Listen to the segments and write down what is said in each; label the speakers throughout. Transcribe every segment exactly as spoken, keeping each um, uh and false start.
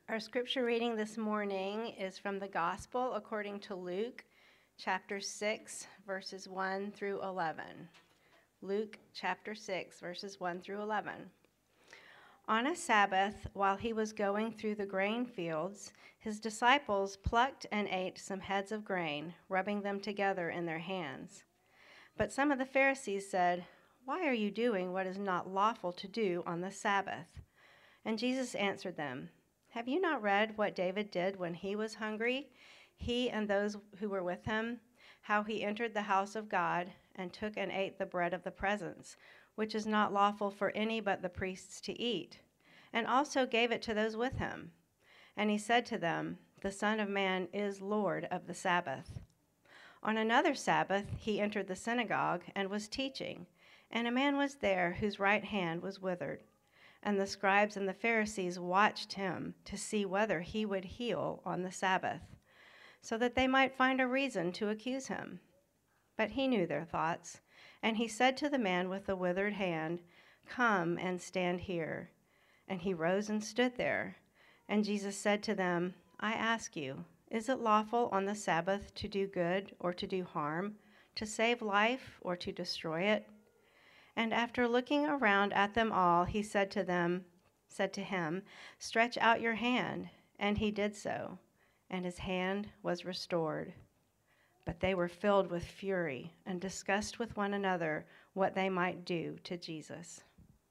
Speaker 1: Our scripture reading this morning is from the Gospel according to Luke, chapter six, verses one through eleven. Luke chapter six, verses one through eleven. On a Sabbath, while he was going through the grain fields, his disciples plucked and ate some heads of grain, rubbing them together in their hands. But some of the Pharisees said, "Why are you doing what is not lawful to do on the Sabbath?" And Jesus answered them, "Have you not read what David did when he was hungry, he and those who were with him, how he entered the house of God and took and ate the bread of the presence, which is not lawful for any but the priests to eat, and also gave it to those with him? And he said to them, 'The Son of Man is Lord of the Sabbath.' On another Sabbath he entered the synagogue and was teaching, and a man was there whose right hand was withered. And the scribes and the Pharisees watched him to see whether he would heal on the Sabbath, so that they might find a reason to accuse him. But he knew their thoughts, and he said to the man with the withered hand, 'Come and stand here.' And he rose and stood there. And Jesus said to them, 'I ask you, is it lawful on the Sabbath to do good or to do harm, to save life or to destroy it?' And after looking around at them all, he said to them, said to him, 'Stretch out your hand.' And he did so, and his hand was restored. But they were filled with fury and discussed with one another what they might do to Jesus."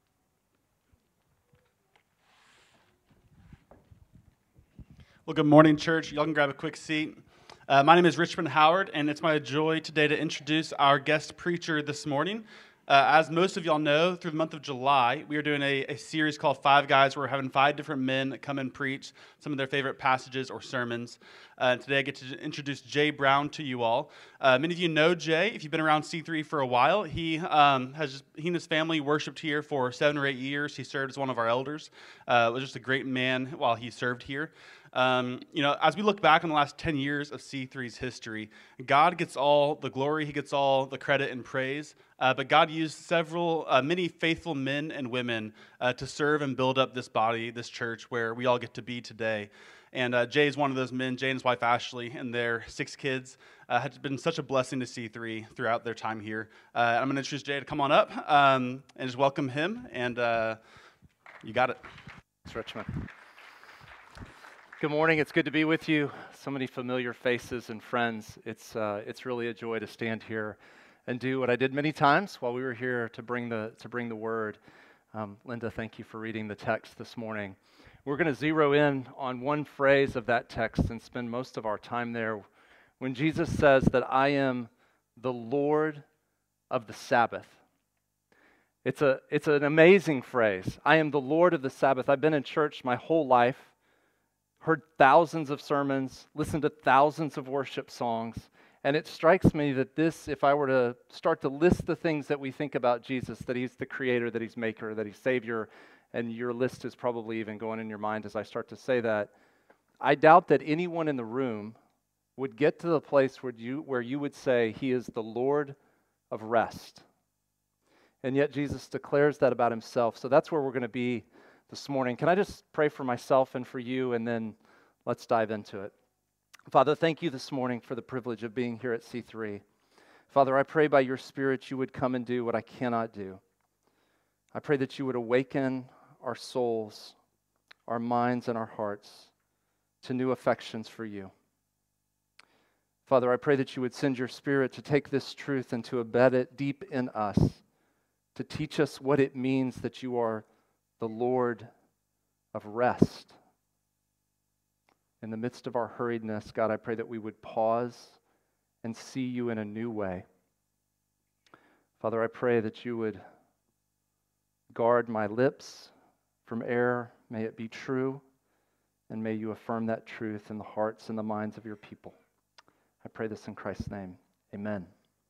Speaker 2: Well, good morning, church. Y'all can grab a quick seat. Uh, my name is Richmond Howard, and it's my joy today to introduce our guest preacher this morning. Uh, as most of y'all know, through the month of July, we are doing a, a series called Five Guys, where we're having five different men that come and preach some of their favorite passages or sermons. Uh, and today I get to introduce Jay Brown to you all. Uh, many of you know Jay. If you've been around C three for a while, he um, has he and his family worshiped here for seven or eight years. He served as one of our elders. Uh, was just a great man while he served here. Um, you know, as we look back on the last ten years of C three's history, God gets all the glory, he gets all the credit and praise, uh, but God used several, uh, many faithful men and women uh, to serve and build up this body, this church, where we all get to be today. And uh, Jay is one of those men. Jay and his wife Ashley and their six kids uh, have been such a blessing to C three throughout their time here. Uh, I'm going to introduce Jay to come on up um, and just welcome him, and uh, you got it.
Speaker 3: Thanks, Richmond. Good morning. It's good to be with you. So many familiar faces and friends. It's uh, it's really a joy to stand here and do what I did many times while we were here to bring the to bring the word. Um, Linda, thank you for reading the text this morning. We're going to zero in on one phrase of that text and spend most of our time there. When Jesus says that I am the Lord of the Sabbath. It's a it's an amazing phrase. I am the Lord of the Sabbath. I've been in church my whole life. Heard thousands of sermons, listened to thousands of worship songs, and it strikes me that this, if I were to start to list the things that we think about Jesus, that he's the creator, that he's maker, that he's savior, and your list is probably even going in your mind as I start to say that, I doubt that anyone in the room would get to the place where you, where you would say he is the Lord of rest. And yet Jesus declares that about himself. So that's where we're going to be this morning. Can I just pray for myself and for you, and then let's dive into it. Father, thank you this morning for the privilege of being here at C three. Father, I pray by your Spirit you would come and do what I cannot do. I pray that you would awaken our souls, our minds, and our hearts to new affections for you. Father, I pray that you would send your Spirit to take this truth and to embed it deep in us, to teach us what it means that you are the Lord of rest. In the midst of our hurriedness, God, I pray that we would pause and see you in a new way. Father, I pray that you would guard my lips from error. May it be true, and may you affirm that truth in the hearts and the minds of your people. I pray this in Christ's name. Amen.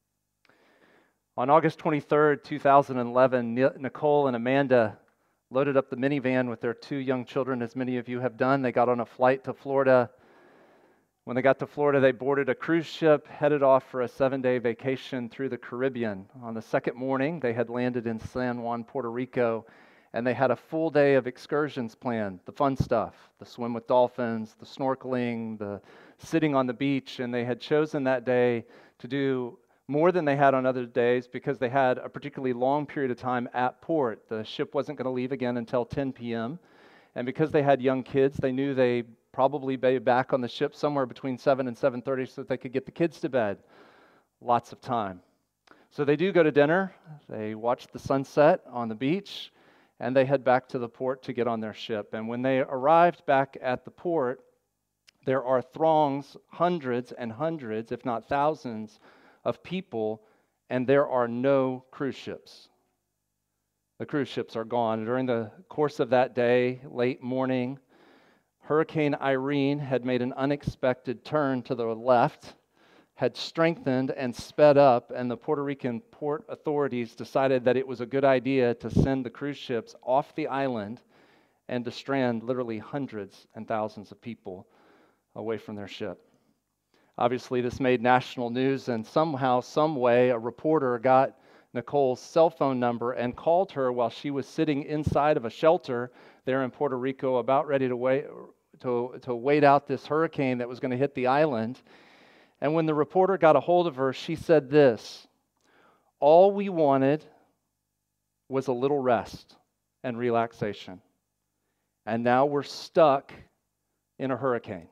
Speaker 3: On August twenty-third, two thousand eleven, Nicole and Amanda loaded up the minivan with their two young children, as many of you have done. They got on a flight to Florida. When they got to Florida, they boarded a cruise ship, headed off for a seven-day vacation through the Caribbean. On the second morning, they had landed in San Juan, Puerto Rico, and they had a full day of excursions planned, the fun stuff, the swim with dolphins, the snorkeling, the sitting on the beach, and they had chosen that day to do more than they had on other days because they had a particularly long period of time at port. The ship wasn't going to leave again until ten p.m., and because they had young kids, they knew they probably be back on the ship somewhere between seven and seven thirty so that they could get the kids to bed. Lots of time. So they do go to dinner, they watch the sunset on the beach, and they head back to the port to get on their ship. And when they arrived back at the port, there are throngs, hundreds and hundreds, if not thousands, of people, and there are no cruise ships. The cruise ships are gone. During the course of that day, late morning, Hurricane Irene had made an unexpected turn to the left, had strengthened and sped up, and the Puerto Rican port authorities decided that it was a good idea to send the cruise ships off the island and to strand literally hundreds and thousands of people away from their ship. Obviously, this made national news, and somehow, some way, a reporter got Nicole's cell phone number and called her while she was sitting inside of a shelter there in Puerto Rico, about ready to wait to, to wait out this hurricane that was going to hit the island. And when the reporter got a hold of her, she said this: "All we wanted was a little rest and relaxation. And now we're stuck in a hurricane."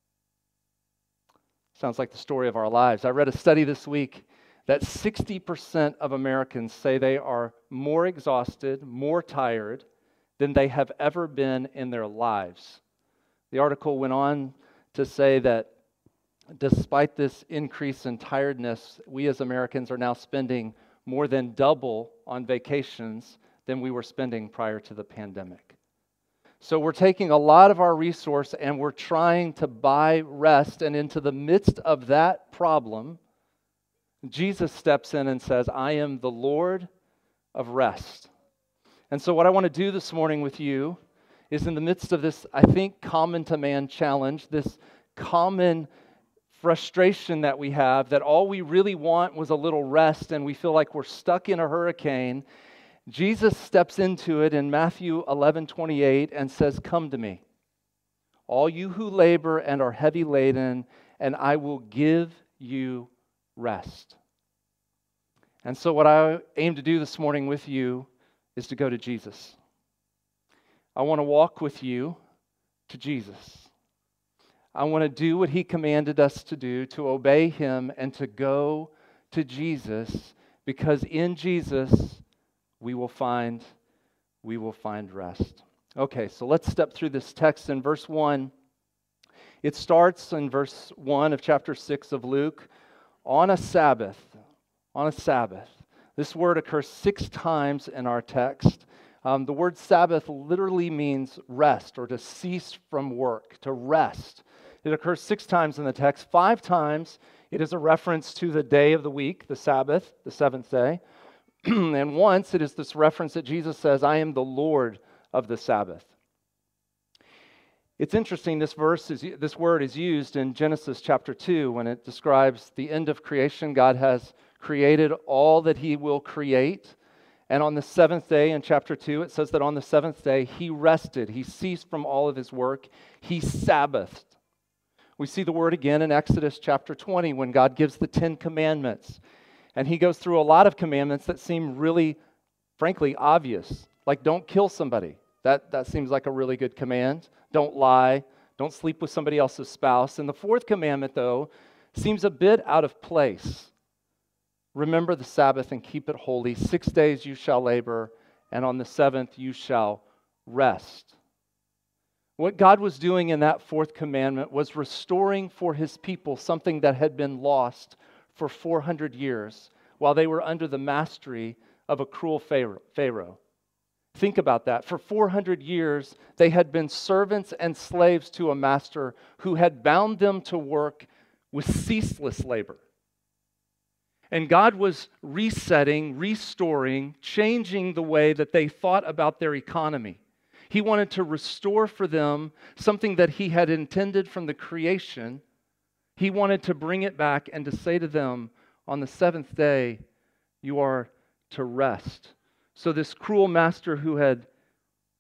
Speaker 3: Sounds like the story of our lives. I read a study this week that sixty percent of Americans say they are more exhausted, more tired than they have ever been in their lives. The article went on to say that despite this increase in tiredness, we as Americans are now spending more than double on vacations than we were spending prior to the pandemic. So we're taking a lot of our resource and we're trying to buy rest, and into the midst of that problem, Jesus steps in and says, "I am the Lord of rest." And so what I want to do this morning with you is, in the midst of this, I think, common to man challenge, this common frustration that we have, that all we really want was a little rest and we feel like we're stuck in a hurricane, Jesus steps into it in Matthew eleven twenty-eight and says, "Come to me, all you who labor and are heavy laden, and I will give you rest." And so what I aim to do this morning with you is to go to Jesus. I want to walk with you to Jesus. I want to do what He commanded us to do, to obey Him and to go to Jesus, because in Jesus we will find we will find rest. Okay, so let's step through this text in verse one. It starts in verse one of chapter six of Luke. On a Sabbath, on a Sabbath. This word occurs six times in our text. Um, the word Sabbath literally means rest, or to cease from work, to rest. It occurs six times in the text. Five times it is a reference to the day of the week, the Sabbath, the seventh day. And once it is this reference that Jesus says, "I am the Lord of the Sabbath." It's interesting, this verse is this word is used in Genesis chapter two when it describes the end of creation. God has created all that He will create. And on the seventh day in chapter two, it says that on the seventh day He rested. He ceased from all of His work. He Sabbathed. We see the word again in Exodus chapter twenty when God gives the Ten Commandments. And He goes through a lot of commandments that seem really, frankly, obvious. Like, don't kill somebody. That, that seems like a really good command. Don't lie. Don't sleep with somebody else's spouse. And the fourth commandment, though, seems a bit out of place. Remember the Sabbath and keep it holy. Six days you shall labor, and on the seventh you shall rest. What God was doing in that fourth commandment was restoring for His people something that had been lost for four hundred years while they were under the mastery of a cruel Pharaoh. Think about that. For four hundred years, they had been servants and slaves to a master who had bound them to work with ceaseless labor. And God was resetting, restoring, changing the way that they thought about their economy. He wanted to restore for them something that He had intended from the creation. He wanted to bring it back and to say to them, on the seventh day, you are to rest. So this cruel master who had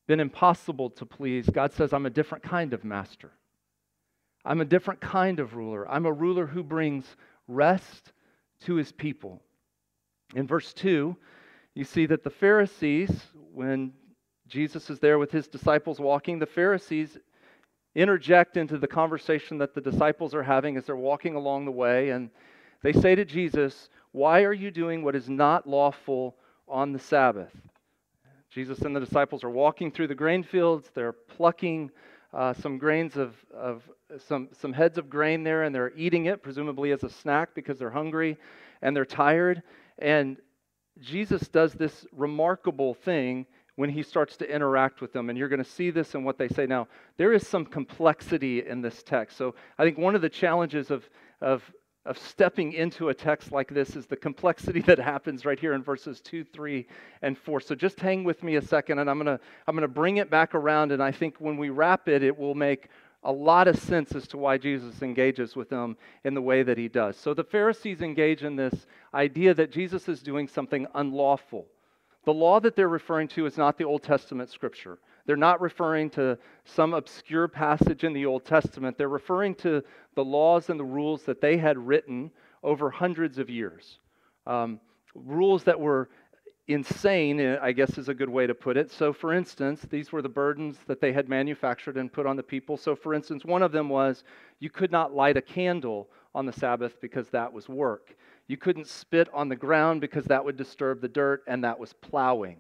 Speaker 3: been impossible to please, God says, I'm a different kind of master. I'm a different kind of ruler. I'm a ruler who brings rest to his people. In verse two, you see that the Pharisees, when Jesus is there with his disciples walking, the Pharisees interject into the conversation that the disciples are having as they're walking along the way, and they say to Jesus, "Why are you doing what is not lawful on the Sabbath?" Jesus and the disciples are walking through the grain fields. They're plucking uh, some grains of, of some, some heads of grain there, and they're eating it, presumably as a snack because they're hungry and they're tired. And Jesus does this remarkable thing when he starts to interact with them. And you're going to see this in what they say. Now, there is some complexity in this text. So I think one of the challenges of, of, of stepping into a text like this is the complexity that happens right here in verses two, three, and four. So just hang with me a second, and I'm going to I'm going to bring it back around. And I think when we wrap it, it will make a lot of sense as to why Jesus engages with them in the way that he does. So the Pharisees engage in this idea that Jesus is doing something unlawful. The law that they're referring to is not the Old Testament scripture. They're not referring to some obscure passage in the Old Testament. They're referring to the laws and the rules that they had written over hundreds of years. Um, rules that were insane, I guess is a good way to put it. So for instance, these were the burdens that they had manufactured and put on the people. So for instance, one of them was you could not light a candle on the Sabbath because that was work. You couldn't spit on the ground because that would disturb the dirt, and that was plowing.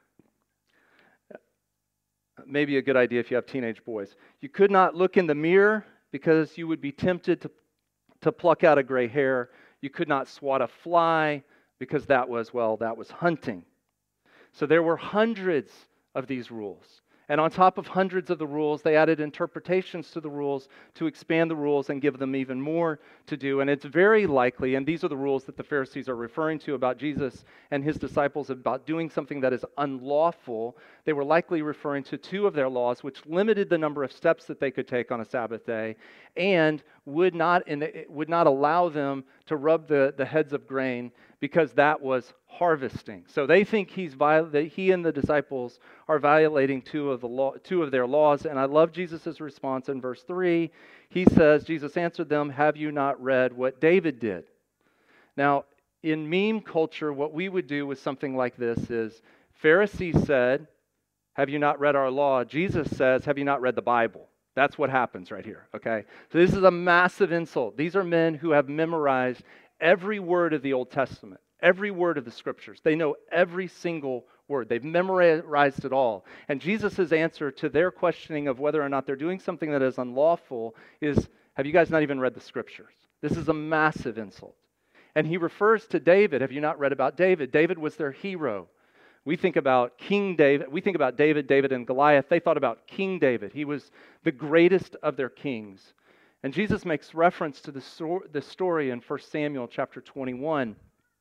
Speaker 3: Maybe a good idea if you have teenage boys. You could not look in the mirror because you would be tempted to, to pluck out a gray hair. You could not swat a fly because that was, well, that was hunting. So there were hundreds of these rules. And on top of hundreds of the rules, they added interpretations to the rules to expand the rules and give them even more to do. And it's very likely, and these are the rules that the Pharisees are referring to about Jesus and his disciples about doing something that is unlawful. They were likely referring to two of their laws, which limited the number of steps that they could take on a Sabbath day and would not, would not allow them to rub the, the heads of grain because that was harvesting. So they think he's viol- that he and the disciples are violating two of the law, two of their laws. And I love Jesus' response in verse three. He says, Jesus answered them, "Have you not read what David did?" Now, in meme culture, what we would do with something like this is Pharisees said, "Have you not read our law?" Jesus says, "Have you not read the Bible?" That's what happens right here, okay? So this is a massive insult. These are men who have memorized every word of the Old Testament, every word of the Scriptures. They know every single word. They've memorized it all. And Jesus' answer to their questioning of whether or not they're doing something that is unlawful is, have you guys not even read the Scriptures? This is a massive insult. And he refers to David. Have you not read about David? David was their hero. We think about King David. We think about David, David and Goliath. They thought about King David. He was the greatest of their kings. And Jesus makes reference to the, so- the story in First Samuel chapter twenty-one,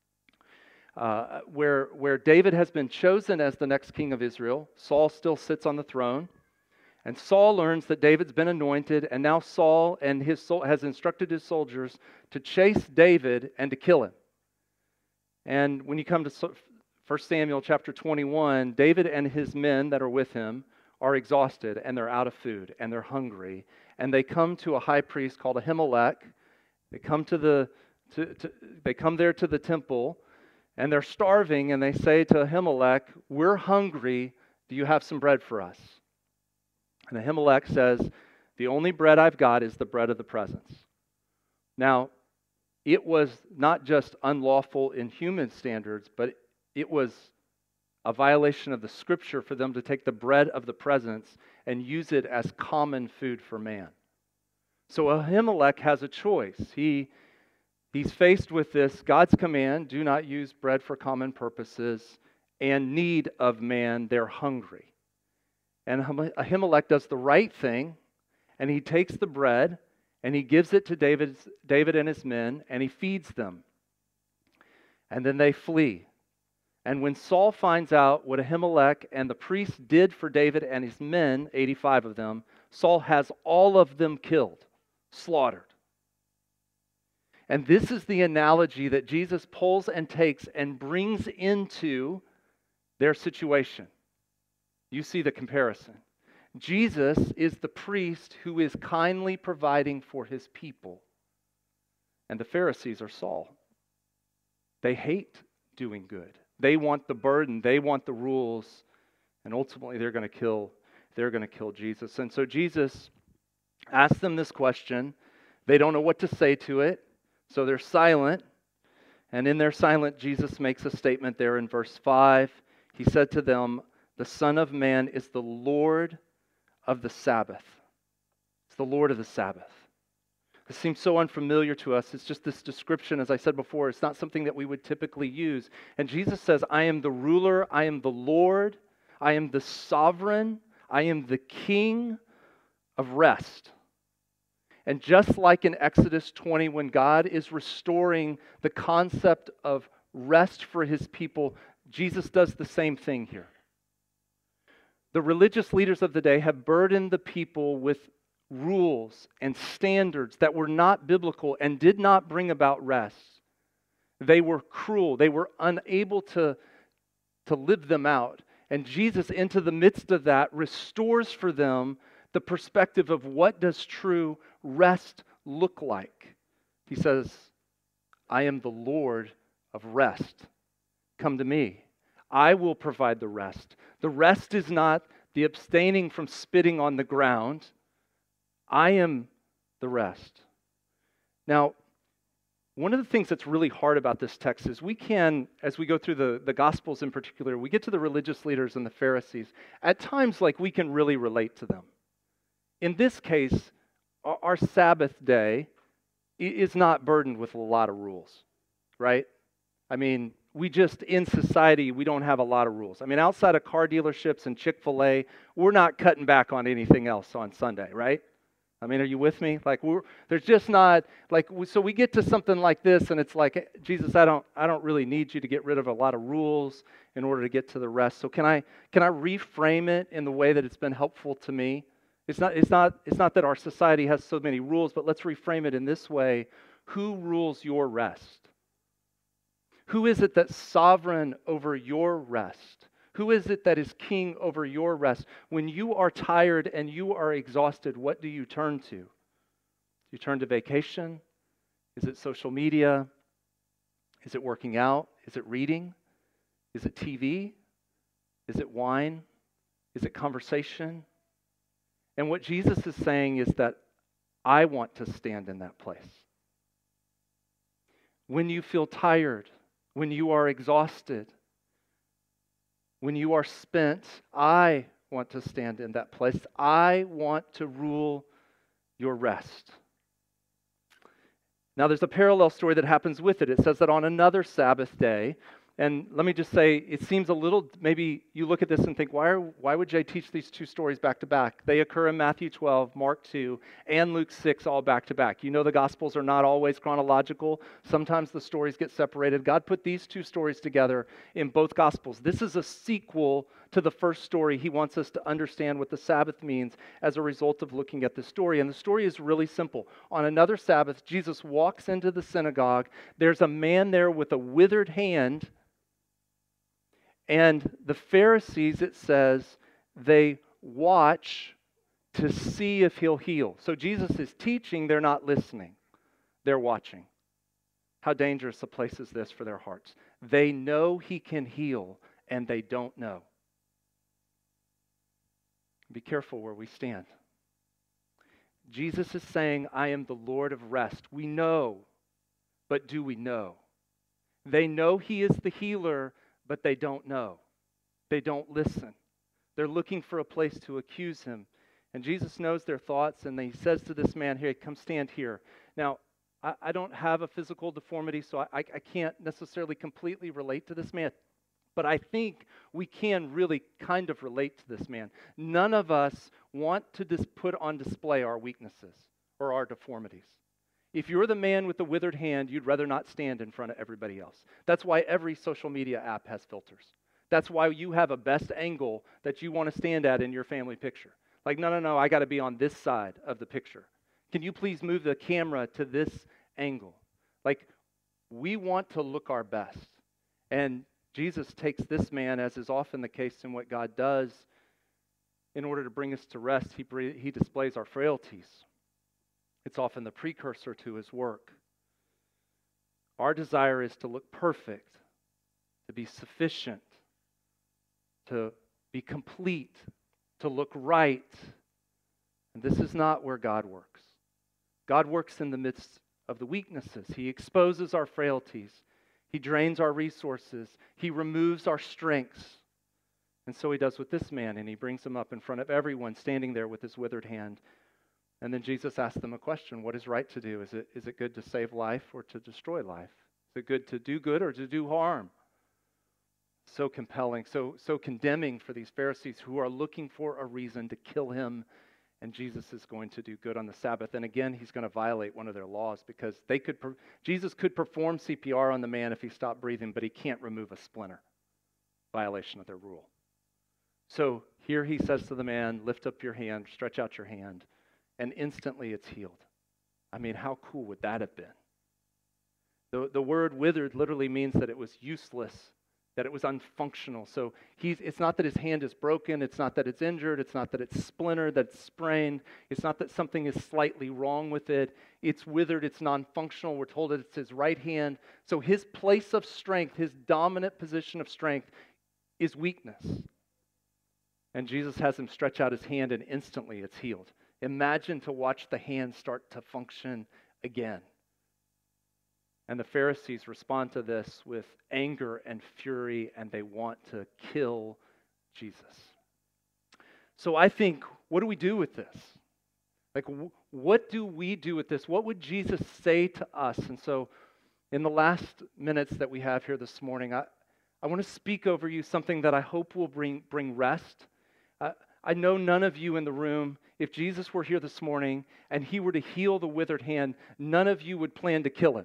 Speaker 3: uh, where, where David has been chosen as the next king of Israel. Saul still sits on the throne. And Saul learns that David's been anointed, and now Saul and his sol- has instructed his soldiers to chase David and to kill him. And when you come to so- First Samuel chapter twenty-one, David and his men that are with him are exhausted, and they're out of food, and they're hungry. And they come to a high priest called Ahimelech. They come to the to, to, they come there to the temple, and they're starving, and they say to Ahimelech, "We're hungry. Do you have some bread for us?" And Ahimelech says, "The only bread I've got is the bread of the presence." Now, it was not just unlawful in human standards, but it was a violation of the Scripture for them to take the bread of the presence and use it as common food for man. So Ahimelech has a choice. He, he's faced with this, God's command, do not use bread for common purposes, and need of man, they're hungry. And Ahimelech does the right thing, and he takes the bread, and he gives it to David, David and his men, and he feeds them. And then they flee. And when Saul finds out what Ahimelech and the priests did for David and his men, eighty-five of them, Saul has all of them killed, slaughtered. And this is the analogy that Jesus pulls and takes and brings into their situation. You see the comparison. Jesus is the priest who is kindly providing for his people. And the Pharisees are Saul. They hate doing good. They want the burden, they want the rules, and ultimately they're going to kill they're going to kill Jesus. And so Jesus asks them this question. They don't know what to say to it, so they're silent. And in their silence, Jesus makes a statement there in verse five. He said to them, "The Son of Man is the Lord of the Sabbath." It's the Lord of the Sabbath. It seems so unfamiliar to us. It's just this description, as I said before, it's not something that we would typically use. And Jesus says, I am the ruler, I am the Lord, I am the sovereign, I am the King of rest. And just like in Exodus twenty, when God is restoring the concept of rest for his people, Jesus does the same thing here. The religious leaders of the day have burdened the people with rules and standards that were not biblical and did not bring about rest. They were cruel. They were unable to, to live them out. And Jesus, into the midst of that, restores for them the perspective of what does true rest look like. He says, I am the Lord of rest. Come to me. I will provide the rest. The rest is not the abstaining from spitting on the ground. I am the rest. Now, one of the things that's really hard about this text is we can, as we go through the, the Gospels in particular, we get to the religious leaders and the Pharisees. At times, like, we can really relate to them. In this case, our, our Sabbath day is not burdened with a lot of rules, right? I mean, we just, in society, we don't have a lot of rules. I mean, outside of car dealerships and Chick-fil-A, we're not cutting back on anything else on Sunday, right? I mean, are you with me? Like, we're, there's just not, like, we, so we get to something like this, and it's like, Jesus, I don't, I don't really need you to get rid of a lot of rules in order to get to the rest. So can I, can I reframe it in the way that it's been helpful to me? It's not, it's not, it's not that our society has so many rules, but let's reframe it in this way. Who rules your rest? Who is it that's sovereign over your rest? Who is it that is king over your rest? When you are tired and you are exhausted, what do you turn to? You turn to vacation? Is it social media? Is it working out? Is it reading? Is it T V? Is it wine? Is it conversation? And what Jesus is saying is that I want to stand in that place. When you feel tired, when you are exhausted, when you are spent, I want to stand in that place. I want to rule your rest. Now, there's a parallel story that happens with it. It says that on another Sabbath day, and let me just say, it seems a little, maybe you look at this and think, why, are, why would Jay teach these two stories back to back? They occur in Matthew twelve, Mark two, and Luke six, all back to back. You know the Gospels are not always chronological. Sometimes the stories get separated. God put these two stories together in both Gospels. This is a sequel to the first story. He wants us to understand what the Sabbath means as a result of looking at the story. And the story is really simple. On another Sabbath, Jesus walks into the synagogue. There's a man there with a withered hand. And the Pharisees, it says, they watch to see if he'll heal. So Jesus is teaching, they're not listening. They're watching. How dangerous a place is this for their hearts? They know he can heal, and they don't know. Be careful where we stand. Jesus is saying, I am the Lord of rest. We know, but do we know? They know he is the healer, but they don't know. They don't listen. They're looking for a place to accuse him. And Jesus knows their thoughts, and he says to this man, here, come stand here. Now, I, I don't have a physical deformity, so I, I can't necessarily completely relate to this man. But I think we can really kind of relate to this man. None of us want to dis- put on display our weaknesses or our deformities. If you're the man with the withered hand, you'd rather not stand in front of everybody else. That's why every social media app has filters. That's why you have a best angle that you want to stand at in your family picture. Like, no, no, no, I got to be on this side of the picture. Can you please move the camera to this angle? Like, we want to look our best. And Jesus takes this man, as is often the case in what God does, in order to bring us to rest, he, bre- he displays our frailties. It's often the precursor to his work. Our desire is to look perfect, to be sufficient, to be complete, to look right. And this is not where God works. God works in the midst of the weaknesses. He exposes our frailties. He drains our resources. He removes our strengths. And so he does with this man, and he brings him up in front of everyone, standing there with his withered hand. And then Jesus asks them a question: what is right to do? Is it, is it good to save life or to destroy life? Is it good to do good or to do harm? So compelling, so, so condemning for these Pharisees who are looking for a reason to kill him. And Jesus is going to do good on the Sabbath. And again, he's going to violate one of their laws, because they could, Jesus could perform C P R on the man if he stopped breathing, but he can't remove a splinter. Violation of their rule. So here he says to the man, lift up your hand, stretch out your hand, and instantly it's healed. I mean, how cool would that have been? The, the word withered literally means that it was useless, that it was unfunctional. So he's, it's not that his hand is broken, it's not that it's injured, it's not that it's splintered, that it's sprained, it's not that something is slightly wrong with it. It's withered, it's non-functional. We're told that it's his right hand. So his place of strength, his dominant position of strength, is weakness. And Jesus has him stretch out his hand, and instantly it's healed. Imagine to watch the hand start to function again. And the Pharisees respond to this with anger and fury, and they want to kill Jesus. So I think, what do we do with this? Like, w- what do we do with this? What would Jesus say to us? And so in the last minutes that we have here this morning, I, I want to speak over you something that I hope will bring, bring rest. Uh, I know none of you in the room, if Jesus were here this morning and he were to heal the withered hand, none of you would plan to kill him.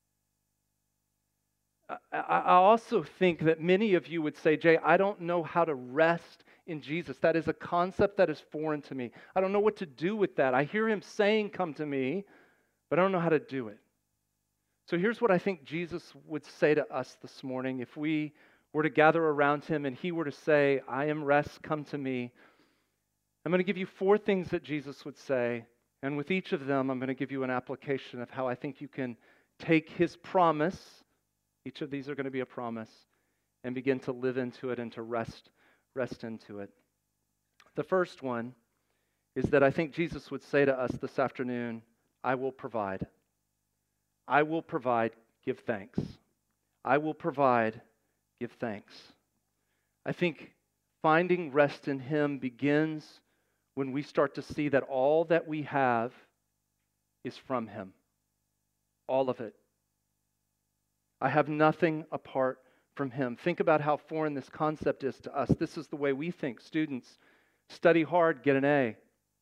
Speaker 3: I also think that many of you would say, Jay, I don't know how to rest in Jesus. That is a concept that is foreign to me. I don't know what to do with that. I hear him saying, come to me, but I don't know how to do it. So here's what I think Jesus would say to us this morning if we were to gather around him and he were to say, I am rest, come to me. I'm going to give you four things that Jesus would say, and with each of them, I'm going to give you an application of how I think you can take his promise. Each of these are going to be a promise, and begin to live into it and to rest, rest into it. The first one is that I think Jesus would say to us this afternoon, I will provide. I will provide, give thanks. I will provide, give thanks. I think finding rest in him begins when we start to see that all that we have is from him. All of it. I have nothing apart from him. Think about how foreign this concept is to us. This is the way we think. Students, study hard, get an A.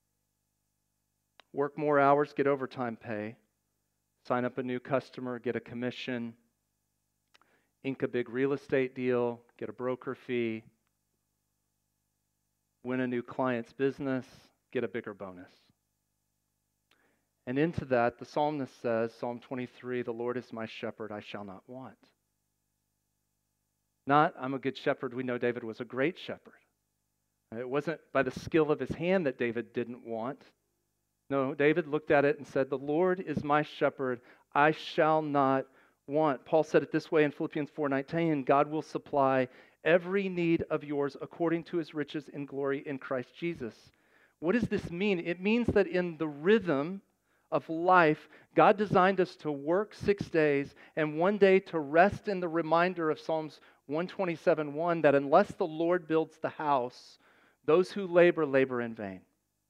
Speaker 3: Work more hours, get overtime pay. Sign up a new customer, get a commission. Ink a big real estate deal, get a broker fee. Win a new client's business, get a bigger bonus. And into that, the psalmist says, Psalm twenty-three, the Lord is my shepherd, I shall not want. Not, I'm a good shepherd. We know David was a great shepherd. It wasn't by the skill of his hand that David didn't want. No, David looked at it and said, the Lord is my shepherd, I shall not want. Paul said it this way in Philippians four nineteen, God will supply every need of yours according to his riches in glory in Christ Jesus. What does this mean? It means that in the rhythm of life, God designed us to work six days and one day to rest in the reminder of Psalms one twenty-seven one that unless the Lord builds the house, those who labor, labor in vain.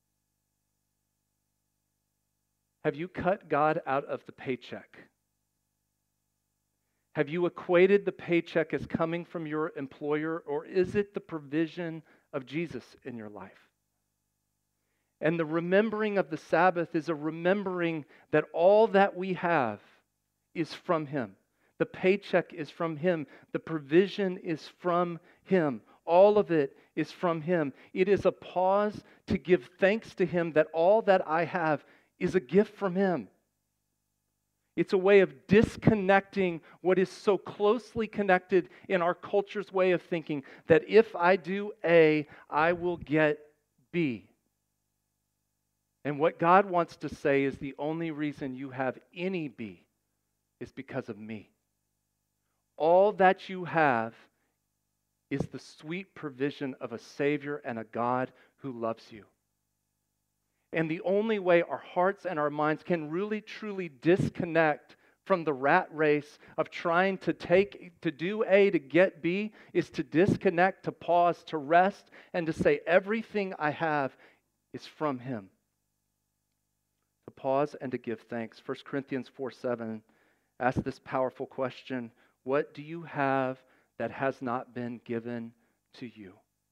Speaker 3: Have you cut God out of the paycheck? Have you equated the paycheck as coming from your employer, or is it the provision of Jesus in your life? And the remembering of the Sabbath is a remembering that all that we have is from him. The paycheck is from him. The provision is from him. All of it is from him. It is a pause to give thanks to him that all that I have is a gift from him. It's a way of disconnecting what is so closely connected in our culture's way of thinking that if I do A, I will get be. And what God wants to say is the only reason you have any be is because of me. All that you have is the sweet provision of a Savior and a God who loves you. And the only way our hearts and our minds can really truly disconnect from the rat race of trying to take, to do A to get B, is to disconnect, to pause, to rest, and to say, everything I have is from Him. To pause and to give thanks. First Corinthians four seven asks this powerful question: what do you have that has not been given to you?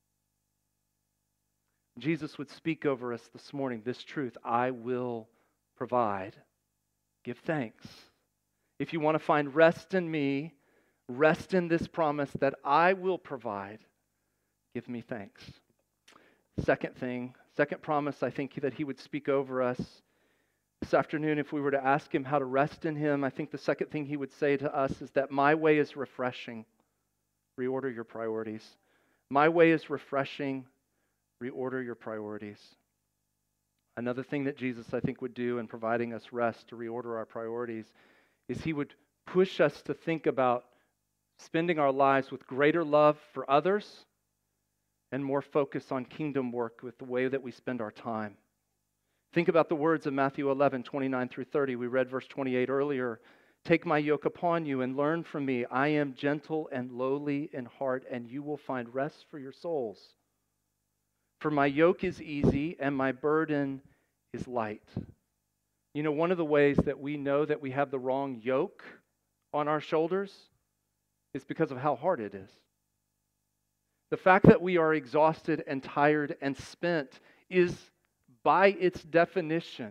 Speaker 3: Jesus would speak over us this morning this truth: I will provide. Give thanks. If you want to find rest in me, rest in this promise that I will provide, give me thanks. Second thing, second promise I think that He would speak over us this afternoon, if we were to ask Him how to rest in Him, I think the second thing He would say to us is that my way is refreshing. Reorder your priorities. My way is refreshing. Reorder your priorities. Another thing that Jesus, I think, would do in providing us rest to reorder our priorities is He would push us to think about spending our lives with greater love for others and more focus on kingdom work with the way that we spend our time. Think about the words of Matthew eleven, twenty-nine through thirty. We read verse twenty-eight earlier. Take my yoke upon you and learn from me. I am gentle and lowly in heart, and you will find rest for your souls. For my yoke is easy and my burden is light. You know, one of the ways that we know that we have the wrong yoke on our shoulders is because of how hard it is. The fact that we are exhausted and tired and spent is, by its definition,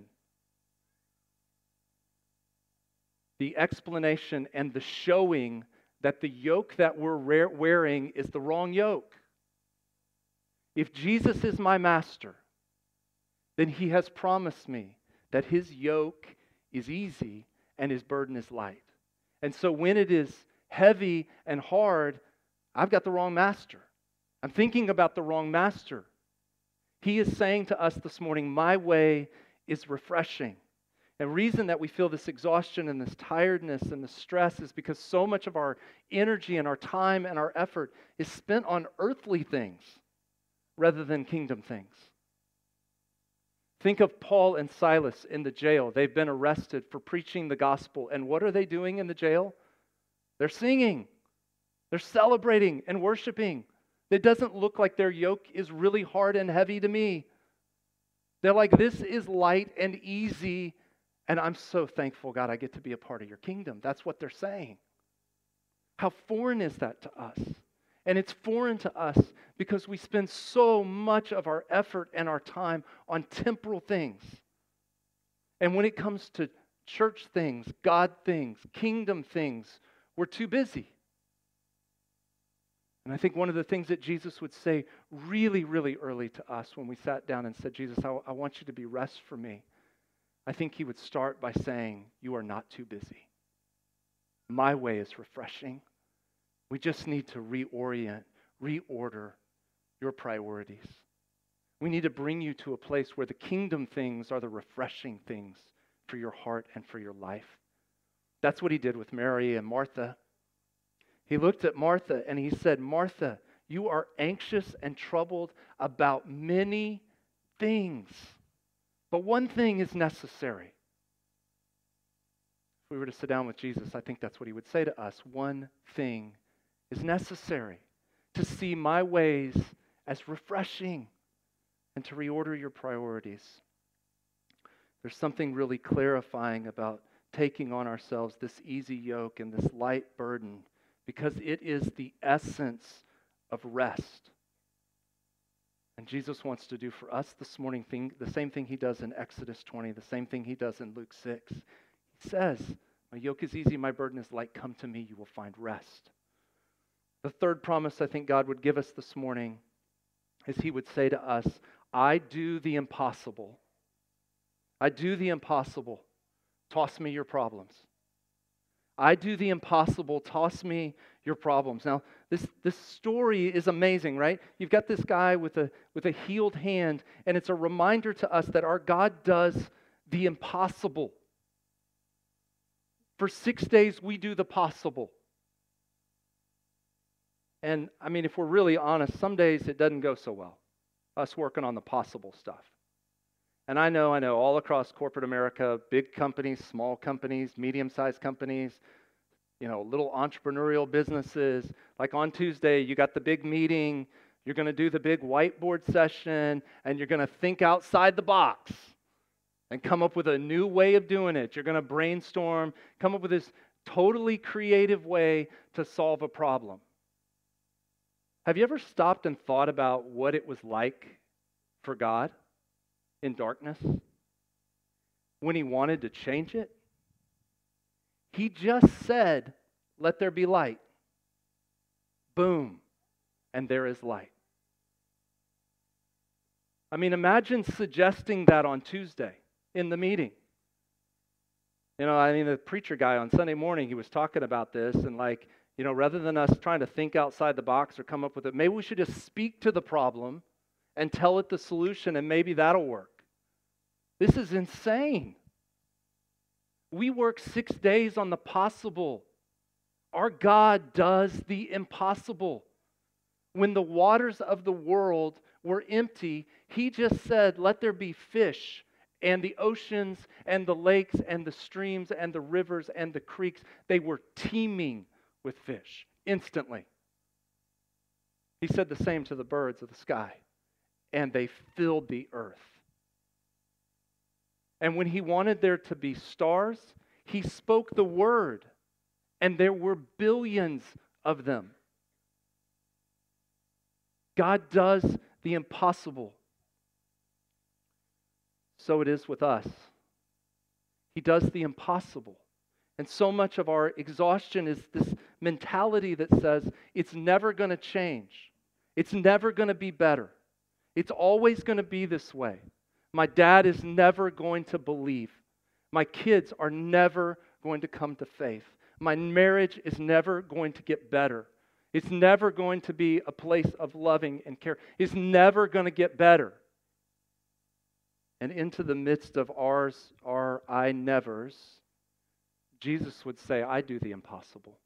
Speaker 3: the explanation and the showing that the yoke that we're wearing is the wrong yoke. If Jesus is my master, then He has promised me that His yoke is easy and His burden is light. And so when it is heavy and hard, I've got the wrong master. I'm thinking about the wrong master. He is saying to us this morning, my way is refreshing. And the reason that we feel this exhaustion and this tiredness and this stress is because so much of our energy and our time and our effort is spent on earthly things rather than kingdom things. Think of Paul and Silas in the jail. They've been arrested for preaching the gospel. And what are they doing in the jail? They're singing. They're celebrating and worshiping. It doesn't look like their yoke is really hard and heavy to me. They're like, this is light and easy, and I'm so thankful, God, I get to be a part of your kingdom. That's what they're saying. How foreign is that to us? And it's foreign to us because we spend so much of our effort and our time on temporal things. And when it comes to church things, God things, kingdom things, we're too busy. And I think one of the things that Jesus would say really, really early to us when we sat down and said, Jesus, I, I want you to be rest for me. I think He would start by saying, you are not too busy. My way is refreshing. We just need to reorient, reorder your priorities. We need to bring you to a place where the kingdom things are the refreshing things for your heart and for your life. That's what He did with Mary and Martha. He looked at Martha and He said, Martha, you are anxious and troubled about many things, but one thing is necessary. If we were to sit down with Jesus, I think that's what He would say to us. One thing is necessary: to see my ways as refreshing and to reorder your priorities. There's something really clarifying about taking on ourselves this easy yoke and this light burden, because it is the essence of rest. And Jesus wants to do for us this morning thing, the same thing He does in Exodus twenty, the same thing He does in Luke six. He says, my yoke is easy, my burden is light. Come to me, you will find rest. The third promise I think God would give us this morning is He would say to us, I do the impossible. I do the impossible. Toss me your problems. I do the impossible. Toss me your problems. Now, this, this story is amazing, right? You've got this guy with a, with a healed hand, and it's a reminder to us that our God does the impossible. For six days, we do the possible. And, I mean, if we're really honest, some days it doesn't go so well, us working on the possible stuff. And I know, I know, all across corporate America, big companies, small companies, medium-sized companies, you know, little entrepreneurial businesses. Like on Tuesday, you got the big meeting, you're going to do the big whiteboard session, and you're going to think outside the box and come up with a new way of doing it. You're going to brainstorm, come up with this totally creative way to solve a problem. Have you ever stopped and thought about what it was like for God in darkness when he wanted to change it? He just said, "Let there be light." Boom, and there is light. I mean, imagine suggesting that on Tuesday in the meeting. You know, I mean, the preacher guy on Sunday morning, he was talking about this, and like, you know, rather than us trying to think outside the box or come up with it, maybe we should just speak to the problem and tell it the solution, and maybe that'll work. This is insane. We work six days on the possible. Our God does the impossible. When the waters of the world were empty, he just said, "Let there be fish," and the oceans and the lakes and the streams and the rivers and the creeks, they were teeming with fish instantly. He said the same to the birds of the sky, and they filled the earth. And when he wanted there to be stars, he spoke the word, and there were billions of them. God does the impossible. So it is with us. He does the impossible. And so much of our exhaustion is this mentality that says it's never going to change. It's never going to be better. It's always going to be this way. My dad is never going to believe. My kids are never going to come to faith. My marriage is never going to get better. It's never going to be a place of loving and care. It's never going to get better. And into the midst of ours, our I nevers, Jesus would say, "I do the impossible.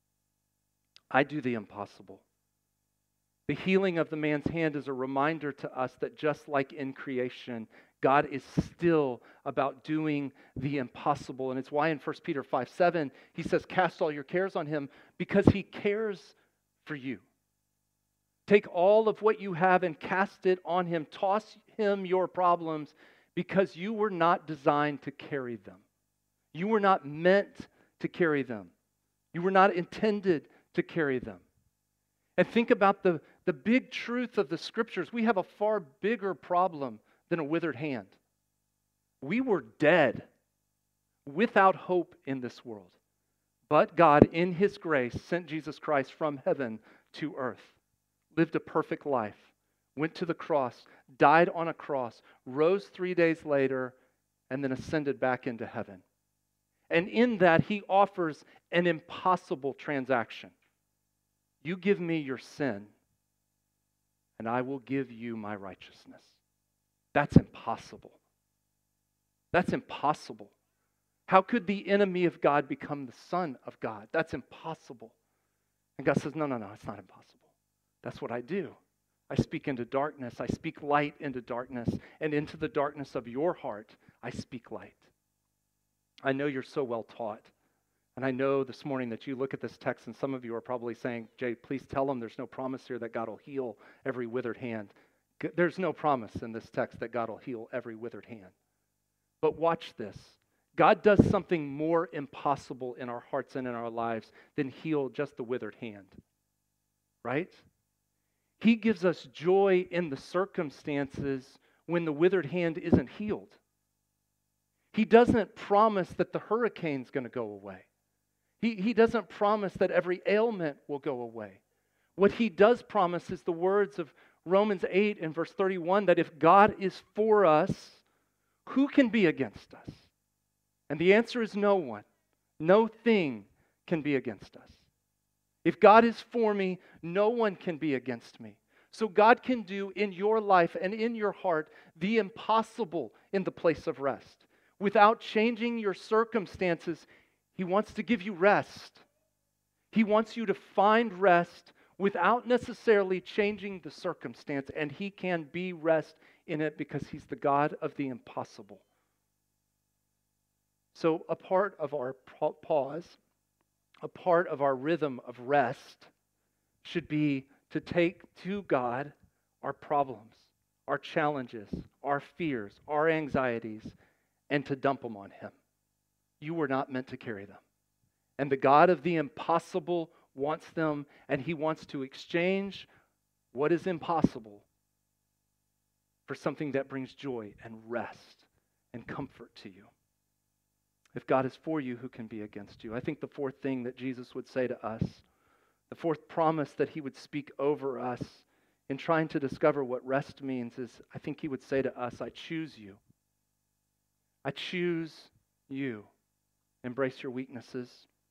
Speaker 3: I do the impossible." The healing of the man's hand is a reminder to us that just like in creation, God is still about doing the impossible. And it's why in First Peter five seven, he says, "Cast all your cares on him," because he cares for you. Take all of what you have and cast it on him. Toss him your problems, because you were not designed to carry them. You were not meant to carry them. You were not intended to carry them. And think about the, the big truth of the Scriptures. We have a far bigger problem than a withered hand. We were dead, without hope in this world. But God, in His grace, sent Jesus Christ from heaven to earth, lived a perfect life, went to the cross, died on a cross, rose three days later, and then ascended back into heaven. And in that, He offers an impossible transaction. You give me your sin, and I will give you my righteousness. That's impossible. That's impossible. How could the enemy of God become the son of God? That's impossible. And God says, no, no, no, it's not impossible. That's what I do. I speak into darkness. I speak light into darkness. And into the darkness of your heart, I speak light. I know you're so well taught. And I know this morning that you look at this text and some of you are probably saying, Jay, please tell them there's no promise here that God will heal every withered hand. There's no promise in this text that God will heal every withered hand. But watch this. God does something more impossible in our hearts and in our lives than heal just the withered hand. Right? He gives us joy in the circumstances when the withered hand isn't healed. He doesn't promise that the hurricane's going to go away. He, he doesn't promise that every ailment will go away. What He does promise is the words of Romans eight and verse thirty-one, that if God is for us, who can be against us? And the answer is no one. No thing can be against us. If God is for me, no one can be against me. So God can do in your life and in your heart the impossible in the place of rest. Without changing your circumstances, He wants to give you rest. He wants you to find rest without necessarily changing the circumstance, and He can be rest in it because He's the God of the impossible. So a part of our pause, a part of our rhythm of rest should be to take to God our problems, our challenges, our fears, our anxieties, and to dump them on Him. You were not meant to carry them. And the God of the impossible wants them, and He wants to exchange what is impossible for something that brings joy and rest and comfort to you. If God is for you, who can be against you? I think the fourth thing that Jesus would say to us, the fourth promise that He would speak over us in trying to discover what rest means is, I think He would say to us, I choose you. I choose you. Embrace your weaknesses.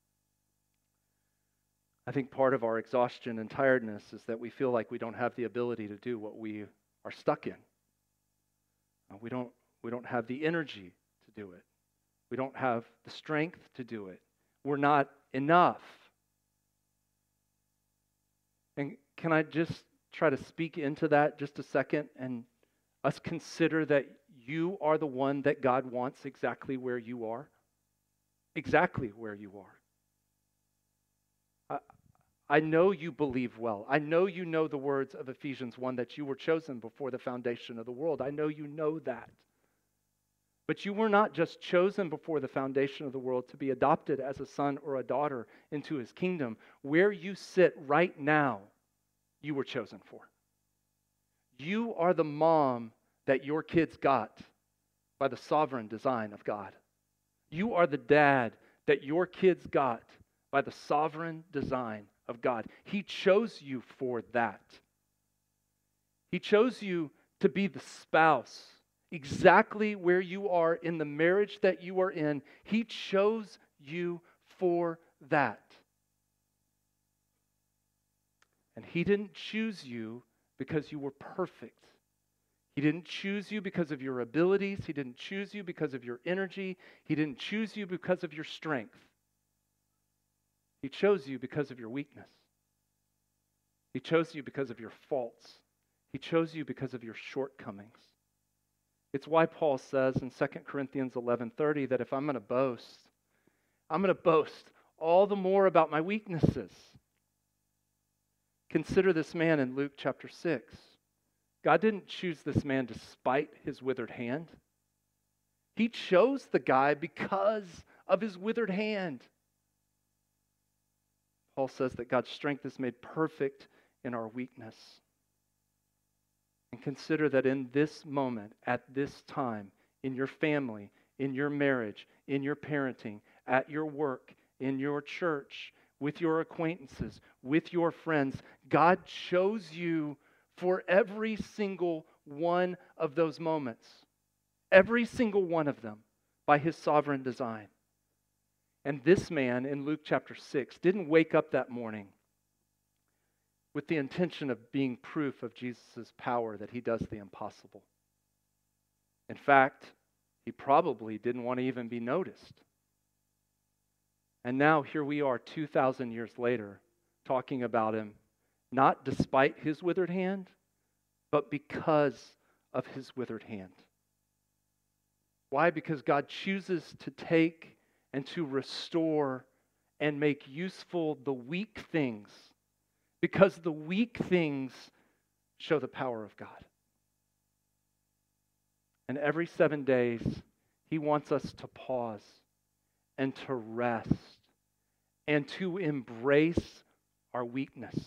Speaker 3: I think part of our exhaustion and tiredness is that we feel like we don't have the ability to do what we are stuck in. We don't, we don't have the energy to do it. We don't have the strength to do it. We're not enough. And can I just try to speak into that just a second and us consider that you are the one that God wants exactly where you are? Exactly where you are. I, I know you believe well. I know you know the words of Ephesians one, that you were chosen before the foundation of the world. I know you know that. But you were not just chosen before the foundation of the world to be adopted as a son or a daughter into His kingdom. Where you sit right now, you were chosen for. You are the mom that your kids got by the sovereign design of God. You are the dad that your kids got by the sovereign design of God. He chose you for that. He chose you to be the spouse exactly where you are in the marriage that you are in. He chose you for that. And He didn't choose you because you were perfect. He didn't choose you because of your abilities. He didn't choose you because of your energy. He didn't choose you because of your strength. He chose you because of your weakness. He chose you because of your faults. He chose you because of your shortcomings. It's why Paul says in Second Corinthians eleven thirty that if I'm going to boast, I'm going to boast all the more about my weaknesses. Consider this man in Luke chapter six. God didn't choose this man despite his withered hand. He chose the guy because of his withered hand. Paul says that God's strength is made perfect in our weakness. And consider that in this moment, at this time, in your family, in your marriage, in your parenting, at your work, in your church, with your acquaintances, with your friends, God chose you for every single one of those moments. Every single one of them by His sovereign design. And this man in Luke chapter six didn't wake up that morning with the intention of being proof of Jesus' power that He does the impossible. In fact, he probably didn't want to even be noticed. And now here we are two thousand years later talking about him, not despite his withered hand, but because of his withered hand. Why? Because God chooses to take and to restore and make useful the weak things, because the weak things show the power of God. And every seven days, He wants us to pause and to rest and to embrace our weakness,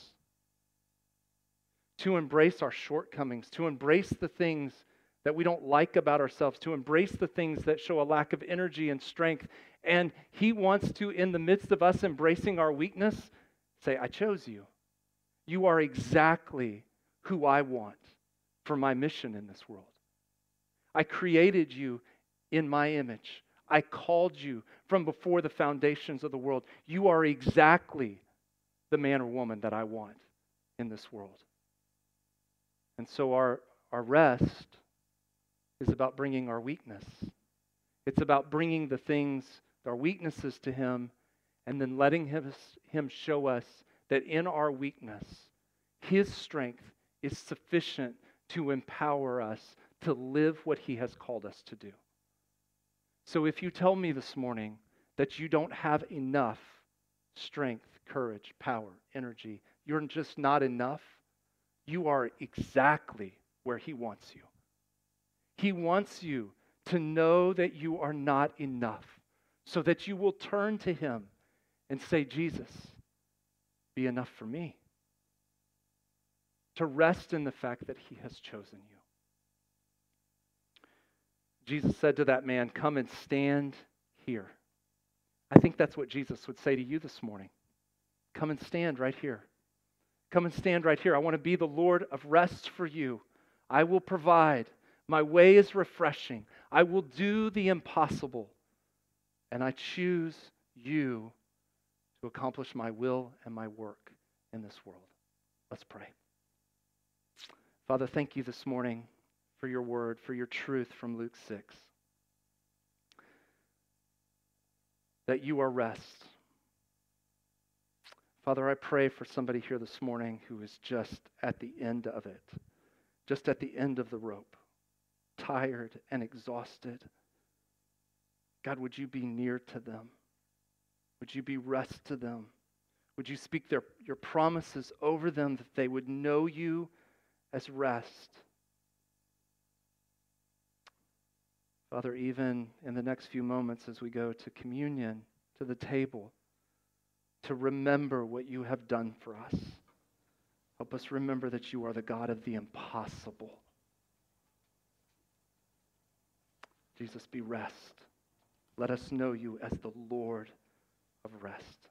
Speaker 3: to embrace our shortcomings, to embrace the things that we don't like about ourselves, to embrace the things that show a lack of energy and strength. And He wants to, in the midst of us embracing our weakness, say, I chose you. You are exactly who I want for my mission in this world. I created you in my image. I called you from before the foundations of the world. You are exactly the man or woman that I want in this world. And so our, our rest is about bringing our weakness. It's about bringing the things, our weaknesses to Him, and then letting Him, him show us that in our weakness, His strength is sufficient to empower us to live what He has called us to do. So if you tell me this morning that you don't have enough strength, courage, power, energy, you're just not enough, you are exactly where He wants you. He wants you to know that you are not enough, so that you will turn to Him and say, Jesus, be enough for me. To rest in the fact that He has chosen you. Jesus said to that man, come and stand here. I think that's what Jesus would say to you this morning. Come and stand right here. Come and stand right here. I want to be the Lord of rest for you. I will provide. My way is refreshing. I will do the impossible. And I choose you to accomplish my will and my work in this world. Let's pray. Father, thank you this morning for your word, for your truth from Luke six. That you are rest. Father, I pray for somebody here this morning who is just at the end of it, just at the end of the rope, tired and exhausted. God, would you be near to them? Would you be rest to them? Would you speak their, your promises over them that they would know you as rest? Father, even in the next few moments as we go to communion, to the table, to remember what you have done for us. Help us remember that you are the God of the impossible. Jesus, be rest. Let us know you as the Lord of rest.